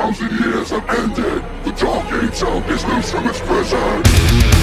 1,000 years have ended. The talking tongue is loose from its prison.